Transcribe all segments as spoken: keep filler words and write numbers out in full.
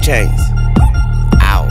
chains. Ow.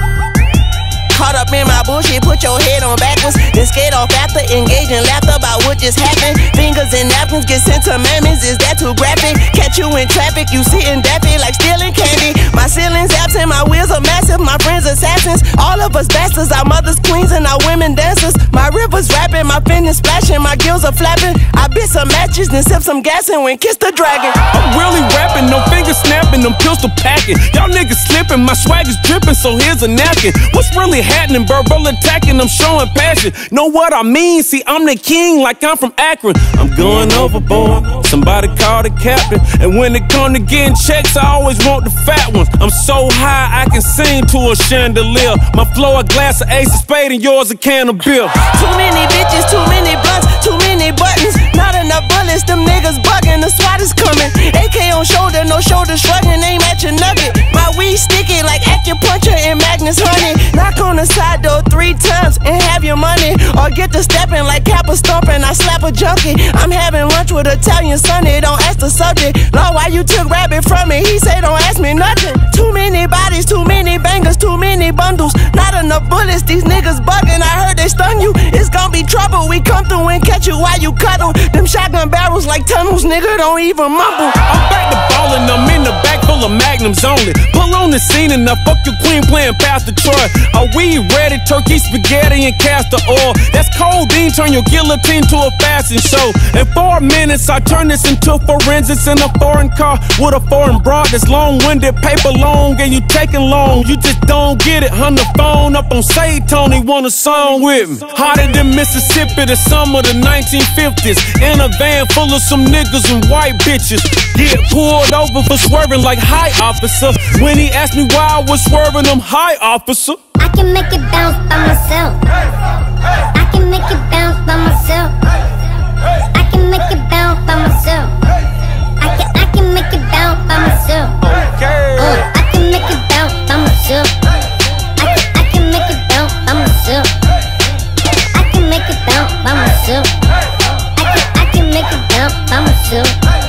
Caught up in my bullshit, put your head on backwards. Then skate off after, engage in laughter about what just happened. Fingers and napkins get sent to mammies, is that too graphic? Catch you in traffic, you sitting daffy like stealing candy. My ceiling's absent, my wheels are massive, my friends assassins. All of us bastards, our mothers queens and our women dancers. My river's rapping, my fingers splashing, my gills are flapping. I bit some matches, then sip some gas and went kiss the dragon. I'm really rapping, no fingers snapping, them pistol packing. Y'all niggas slipping, my swag is dripping, so here's a napkin. What's really happening? Verbal attacking, I'm showing passion. Know what I mean? See, I'm the king like I'm from Akron. I'm going overboard, somebody call the captain. And when it come to getting checks, I always want the fat ones. I'm so high, I can sing to a chandelier. My flow a glass of Ace of Spade and yours a can of beer. Too many bitches, too many blunts, too many buttons. Not enough bullets, them niggas bugging, the SWAT is coming. A K on shoulder, no shoulder shrugging, aim at your nugget. My weed sticky like acupuncture and Magnus honey. Knock on the side door three times and have your money. Or get to stepping like Kappa stomping, I slap a junkie. I'm having lunch with Italian Sonny, don't ask the subject. Lord, why you took rabbit from me? He say don't ask me nothing. Too many bodies, too many bangers, too many bundles. Not enough bullets, these niggas bugging, I heard they stun you. It's gonna be trouble, we come through and catch you while you cuddle. Them shotgun barrels like tunnels, nigga, don't even mumble. I'm back to ballin', I'm in the back full of magnums only. Pull on the scene and I fuck your queen playing Pastor Troy. Are we ready? Turkey, spaghetti, and castor oil. That's codeine, turn your guillotine to a fashion show. In four minutes, I turn this into forensics in a foreign car with a foreign broad that's long-winded, paper long, and you taking long. You just don't get it. On the phone up on Say Tony, want a song with me. Hotter than Mississippi, the summer of the nineteen fifties. In a van full of some niggas and white bitches. Get pulled over for swerving like hi, officer. When he asked me why I was swerving, I'm hi, officer. I can make it bounce by myself. I can make it bounce by myself. I can make it bounce by myself. I can, I can make it bounce by myself. Uh, I can make it bounce by myself. I can, I can make it bounce by myself. I can make it bounce by myself. I can, I can make it bounce by myself.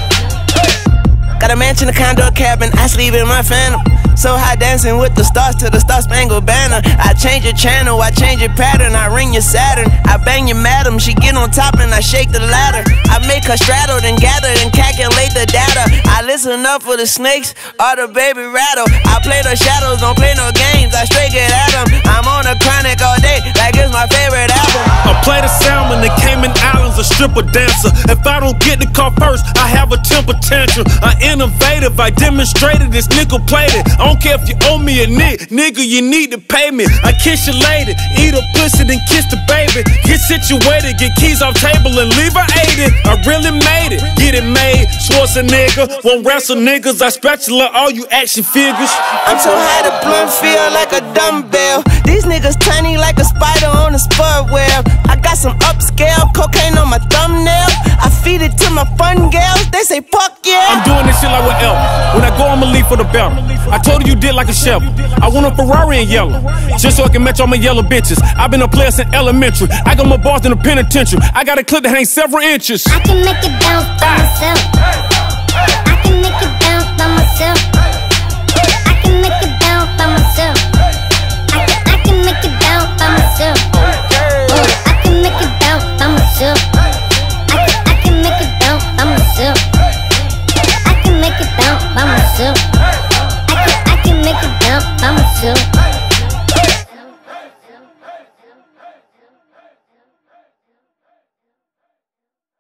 Got a mansion, a condo, a cabin, I sleep in my phantom. So high dancing with the stars to the Star-Spangled Banner. I change your channel, I change your pattern, I ring your Saturn. I bang your madam, she get on top and I shake the ladder. I make her straddle, then gather and calculate the data. I listen up for the snakes or the baby rattle. I play the shadows, don't play no games, I straight get at them. I'm on a chronic all day, like it's my favorite album. I play the salmon, the Cayman Islands, a stripper dancer. If I don't get the car first, I have a temper tantrum. I innovative, I demonstrated this nickel plated. I don't care if you owe me a nick, nigga, you need to pay me. I kiss your lady, eat a pussy, then kiss the baby. Get situated, get keys off table and leave her aided. I really made it, get it made. Schwarzenegger, won't wrestle niggas. I spatula all you action figures. I'm so high the blunt feel like a dumbbell. These niggas tiny like a spider on a spud web. I got some upscale cocaine on my thumbnail. I feed it to my fun gals, they say fuck yeah. I'm doing this shit like with L. When I go, I'ma leave for the belt. I told her you did like a shovel. I want a Ferrari in yellow, just so I can match all my yellow bitches. I've been a player since elementary. I got my bars in the penitentiary. I got a clip that hangs several inches. I can make it bounce by myself. I can make it bounce by myself. I can make it bounce by myself. I can, I can make it bounce by myself. Uh, I can make it bounce by myself. I can, I can make it bounce by myself. I can make it bounce by myself. I can, I can make it bounce by myself.